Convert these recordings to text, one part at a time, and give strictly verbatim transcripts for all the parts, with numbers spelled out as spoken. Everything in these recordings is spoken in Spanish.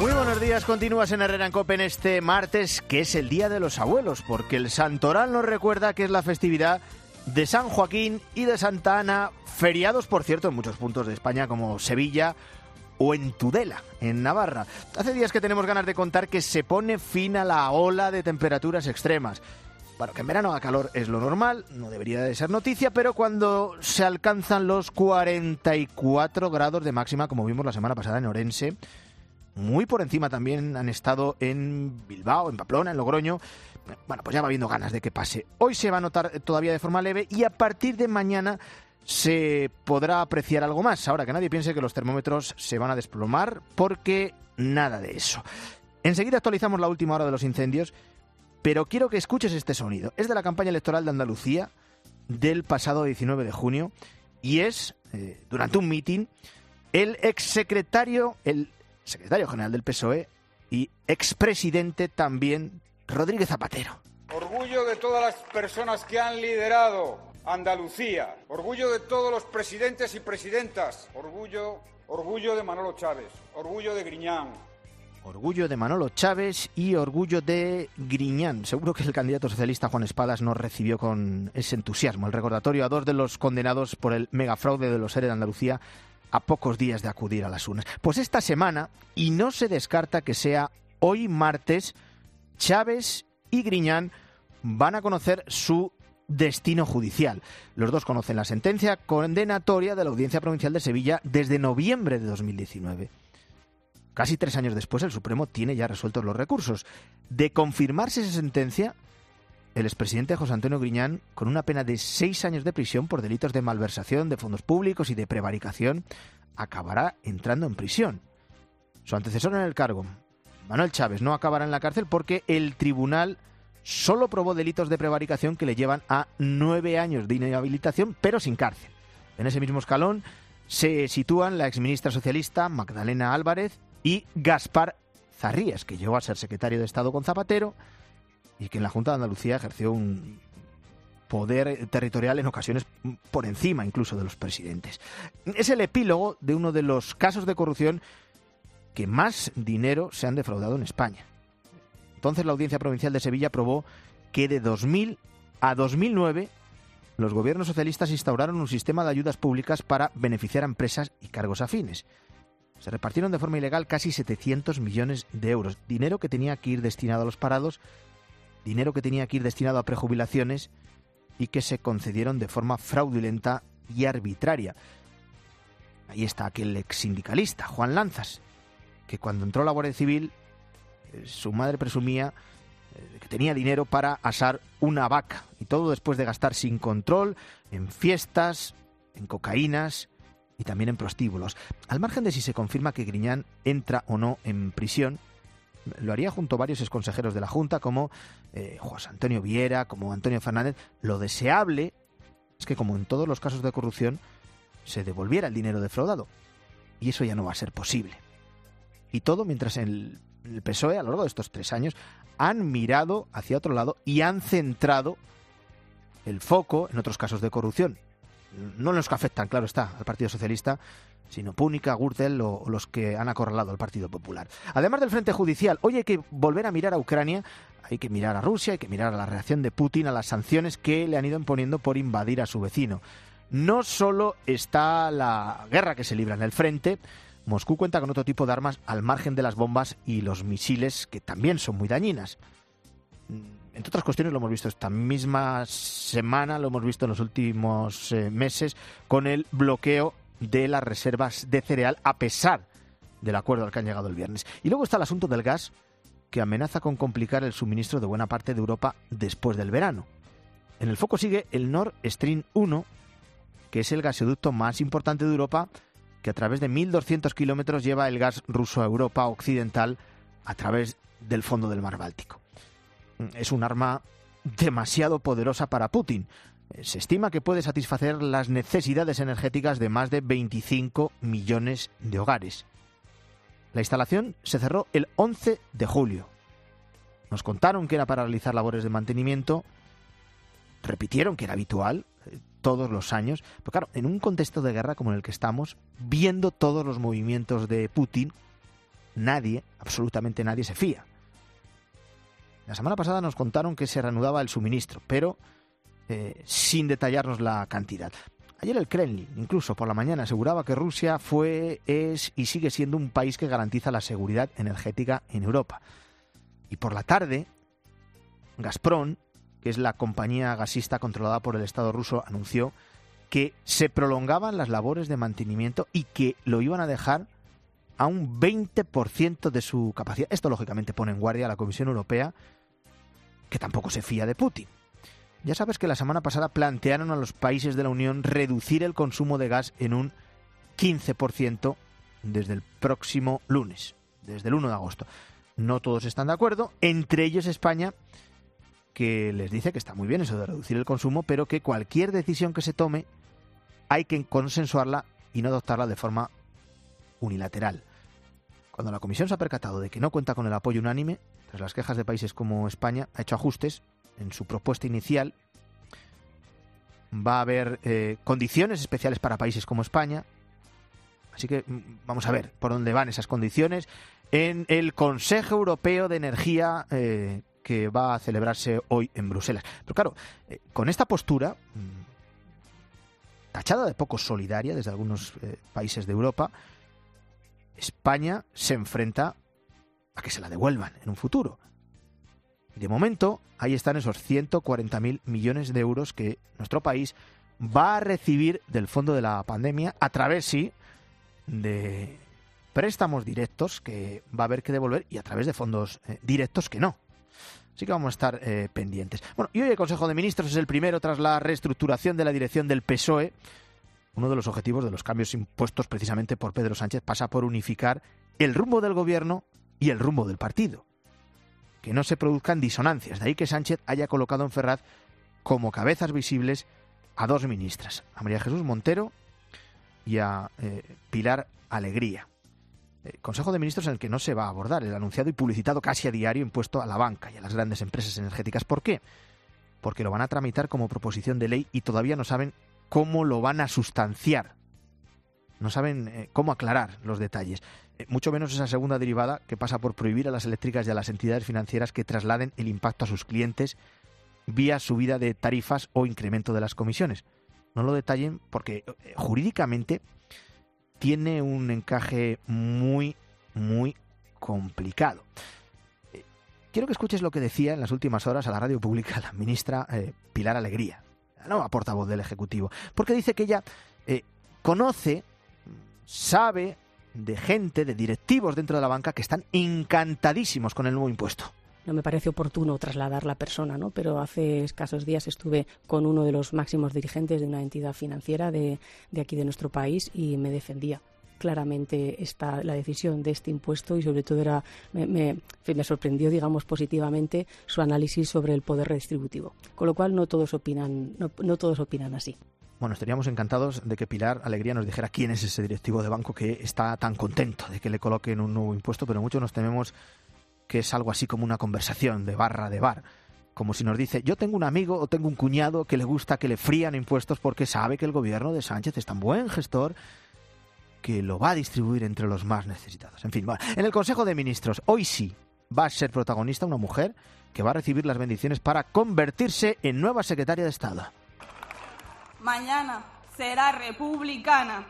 Muy buenos días, continúas en Herrera en Cope en este martes, que es el Día de los Abuelos, porque el Santoral nos recuerda que es la festividad de San Joaquín y de Santa Ana, feriados, por cierto, en muchos puntos de España, como Sevilla o en Tudela, en Navarra. Hace días que tenemos ganas de contar que se pone fin a la ola de temperaturas extremas. Bueno, que en verano haga calor es lo normal, no debería de ser noticia, pero cuando se alcanzan los cuarenta y cuatro grados de máxima, como vimos la semana pasada en Orense, muy por encima también han estado en Bilbao, en Pamplona, en Logroño. Bueno, pues ya va habiendo ganas de que pase. Hoy se va a notar todavía de forma leve y a partir de mañana se podrá apreciar algo más. Ahora, que nadie piense que los termómetros se van a desplomar, porque nada de eso. Enseguida actualizamos la última hora de los incendios, pero quiero que escuches este sonido. Es de la campaña electoral de Andalucía del pasado diecinueve de junio y es, eh, durante un mitin, el exsecretario, el secretario general del P S O E y expresidente también, Rodríguez Zapatero. Orgullo de todas las personas que han liderado Andalucía, orgullo de todos los presidentes y presidentas, orgullo, orgullo de Manolo Chávez, orgullo de Griñán. Orgullo de Manolo Chávez y orgullo de Griñán. Seguro que el candidato socialista Juan Espadas nos recibió con ese entusiasmo el recordatorio a dos de los condenados por el megafraude de los ERE de Andalucía a pocos días de acudir a las urnas. Pues esta semana, y no se descarta que sea hoy martes, Chávez y Griñán van a conocer su destino judicial. Los dos conocen la sentencia condenatoria de la Audiencia Provincial de Sevilla desde noviembre de dos mil diecinueve. Casi tres años después, el Supremo tiene ya resueltos los recursos. De confirmarse esa sentencia, el expresidente José Antonio Griñán, con una pena de seis años de prisión por delitos de malversación de fondos públicos y de prevaricación, acabará entrando en prisión. Su antecesor en el cargo, Manuel Chávez, no acabará en la cárcel porque el tribunal solo probó delitos de prevaricación que le llevan a nueve años de inhabilitación, pero sin cárcel. En ese mismo escalón se sitúan la exministra socialista Magdalena Álvarez y Gaspar Zarrías, que llegó a ser secretario de Estado con Zapatero y que en la Junta de Andalucía ejerció un poder territorial en ocasiones por encima incluso de los presidentes. Es el epílogo de uno de los casos de corrupción que más dinero se han defraudado en España. Entonces la Audiencia Provincial de Sevilla aprobó que de dos mil a dos mil nueve los gobiernos socialistas instauraron un sistema de ayudas públicas para beneficiar a empresas y cargos afines. Se repartieron de forma ilegal casi setecientos millones de euros, dinero que tenía que ir destinado a los parados, dinero que tenía que ir destinado a prejubilaciones y que se concedieron de forma fraudulenta y arbitraria. Ahí está aquel ex sindicalista, Juan Lanzas, que cuando entró la Guardia Civil, eh, su madre presumía eh, que tenía dinero para asar una vaca, y todo después de gastar sin control en fiestas, en cocaínas y también en prostíbulos. Al margen de si se confirma que Griñán entra o no en prisión, lo haría junto a varios exconsejeros de la Junta, como eh, José Antonio Viera, como Antonio Fernández. Lo deseable es que, como en todos los casos de corrupción, se devolviera el dinero defraudado. Y eso ya no va a ser posible. Y todo mientras el, el P S O E, a lo largo de estos tres años, han mirado hacia otro lado y han centrado el foco en otros casos de corrupción. No en los que afectan, claro está, al Partido Socialista, sino Púnica, Gürtel o, o los que han acorralado al Partido Popular. Además del frente judicial, hoy hay que volver a mirar a Ucrania, hay que mirar a Rusia, hay que mirar a la reacción de Putin a las sanciones que le han ido imponiendo por invadir a su vecino. No solo está la guerra que se libra en el frente, Moscú cuenta con otro tipo de armas al margen de las bombas y los misiles, que también son muy dañinas. Entre otras cuestiones lo hemos visto esta misma semana, lo hemos visto en los últimos eh, meses, con el bloqueo de las reservas de cereal, a pesar del acuerdo al que han llegado el viernes. Y luego está el asunto del gas, que amenaza con complicar el suministro de buena parte de Europa después del verano. En el foco sigue el Nord Stream uno, que es el gasoducto más importante de Europa, que a través de mil doscientos kilómetros lleva el gas ruso a Europa occidental a través del fondo del mar Báltico. Es un arma demasiado poderosa para Putin. Se estima que puede satisfacer las necesidades energéticas de más de veinticinco millones de hogares. La instalación se cerró el once de julio. Nos contaron que era para realizar labores de mantenimiento. Repitieron que era habitual eh, todos los años. Pero claro, en un contexto de guerra como en el que estamos, viendo todos los movimientos de Putin, nadie, absolutamente nadie, se fía. La semana pasada nos contaron que se reanudaba el suministro, pero eh, sin detallarnos la cantidad. Ayer el Kremlin, incluso por la mañana, aseguraba que Rusia fue, es y sigue siendo un país que garantiza la seguridad energética en Europa. Y por la tarde, Gazprom, que es la compañía gasista controlada por el Estado ruso, anunció que se prolongaban las labores de mantenimiento y que lo iban a dejar a un veinte por ciento de su capacidad. Esto, lógicamente, pone en guardia a la Comisión Europea, que tampoco se fía de Putin. Ya sabes que la semana pasada plantearon a los países de la Unión reducir el consumo de gas en un quince por ciento desde el próximo lunes, desde el uno de agosto. No todos están de acuerdo, entre ellos España, que les dice que está muy bien eso de reducir el consumo, pero que cualquier decisión que se tome hay que consensuarla y no adoptarla de forma unilateral. Cuando la Comisión se ha percatado de que no cuenta con el apoyo unánime, tras las quejas de países como España, ha hecho ajustes en su propuesta inicial. Va a haber eh, condiciones especiales para países como España. Así que vamos a ver por dónde van esas condiciones en el Consejo Europeo de Energía eh, que va a celebrarse hoy en Bruselas. Pero claro, eh, con esta postura, tachada de poco solidaria desde algunos eh, países de Europa, España se enfrenta a que se la devuelvan en un futuro. Y de momento, ahí están esos ciento cuarenta mil millones de euros que nuestro país va a recibir del fondo de la pandemia a través, sí, de préstamos directos que va a haber que devolver y a través de fondos eh, directos que no. Así que vamos a estar eh, pendientes. Bueno, y hoy el Consejo de Ministros es el primero tras la reestructuración de la dirección del P S O E. Uno de los objetivos de los cambios impuestos precisamente por Pedro Sánchez pasa por unificar el rumbo del gobierno y el rumbo del partido. Que no se produzcan disonancias. De ahí que Sánchez haya colocado en Ferraz como cabezas visibles a dos ministras, a María Jesús Montero y a eh, Pilar Alegría. Eh, Consejo de Ministros en el que no se va a abordar el anunciado y publicitado casi a diario impuesto a la banca y a las grandes empresas energéticas. ¿Por qué? Porque lo van a tramitar como proposición de ley y todavía no saben cómo lo van a sustanciar. No saben eh, cómo aclarar los detalles. Eh, mucho menos esa segunda derivada que pasa por prohibir a las eléctricas y a las entidades financieras que trasladen el impacto a sus clientes vía subida de tarifas o incremento de las comisiones. No lo detallen porque eh, jurídicamente tiene un encaje muy, muy complicado. Eh, quiero que escuches lo que decía en las últimas horas a la radio pública la ministra eh, Pilar Alegría, la nueva portavoz del Ejecutivo, porque dice que ella eh, conoce, sabe de gente, de directivos dentro de la banca que están encantadísimos con el nuevo impuesto. No me parece oportuno trasladar la persona, ¿no? Pero hace escasos días estuve con uno de los máximos dirigentes de una entidad financiera de, de aquí de nuestro país y me defendía claramente esta, la decisión de este impuesto y sobre todo era me, me, me sorprendió, digamos, positivamente su análisis sobre el poder redistributivo. Con lo cual no todos opinan, no, no todos opinan así. Bueno, estaríamos encantados de que Pilar Alegría nos dijera quién es ese directivo de banco que está tan contento de que le coloquen un nuevo impuesto, pero muchos nos tememos que es algo así como una conversación de barra de bar. Como si nos dice, yo tengo un amigo o tengo un cuñado que le gusta que le frían impuestos porque sabe que el gobierno de Sánchez es tan buen gestor que lo va a distribuir entre los más necesitados. En fin, bueno, en el Consejo de Ministros, hoy sí va a ser protagonista una mujer que va a recibir las bendiciones para convertirse en nueva secretaria de Estado. Mañana será republicana.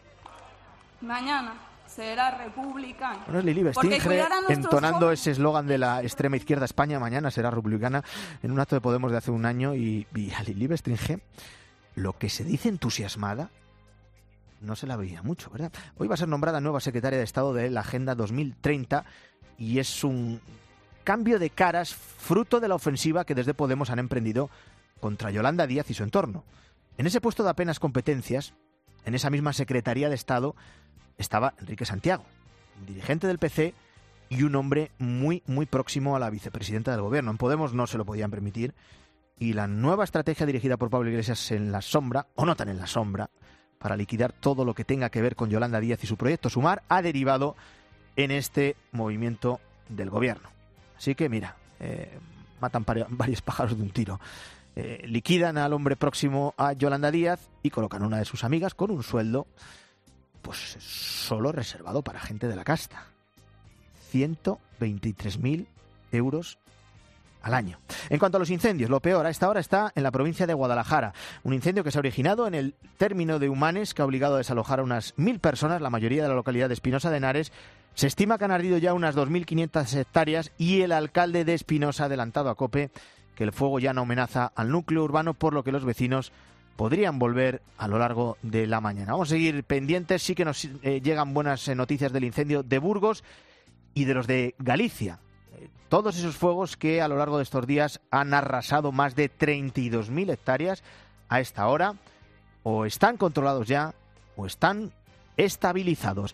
Mañana será republicana. Bueno, es Lili Bestingre entonando jóvenes... ese eslogan de la extrema izquierda España, mañana será republicana, en un acto de Podemos de hace un año. Y, y a Lili Bestingre, lo que se dice entusiasmada, no se la veía mucho, ¿verdad? Hoy va a ser nombrada nueva secretaria de Estado de la Agenda dos mil treinta y es un cambio de caras fruto de la ofensiva que desde Podemos han emprendido contra Yolanda Díaz y su entorno. En ese puesto de apenas competencias, en esa misma Secretaría de Estado, estaba Enrique Santiago, un dirigente del P C y un hombre muy, muy próximo a la vicepresidenta del Gobierno. En Podemos no se lo podían permitir y la nueva estrategia dirigida por Pablo Iglesias en la sombra, o no tan en la sombra, para liquidar todo lo que tenga que ver con Yolanda Díaz y su proyecto Sumar, ha derivado en este movimiento del Gobierno. Así que mira, eh, matan varios pájaros de un tiro. Eh, liquidan al hombre próximo a Yolanda Díaz y colocan a una de sus amigas con un sueldo pues solo reservado para gente de la casta. ciento veintitrés mil euros al año. En cuanto a los incendios, lo peor a esta hora está en la provincia de Guadalajara. Un incendio que se ha originado en el término de Humanes, que ha obligado a desalojar a unas mil personas, la mayoría de la localidad de Espinosa de Henares. Se estima que han ardido ya unas dos mil quinientas hectáreas y el alcalde de Espinosa ha adelantado a COPE que el fuego ya no amenaza al núcleo urbano, por lo que los vecinos podrían volver a lo largo de la mañana. Vamos a seguir pendientes. Sí que nos eh, llegan buenas eh, noticias del incendio de Burgos y de los de Galicia. Todos esos fuegos que a lo largo de estos días han arrasado más de treinta y dos mil hectáreas, a esta hora o están controlados ya o están estabilizados.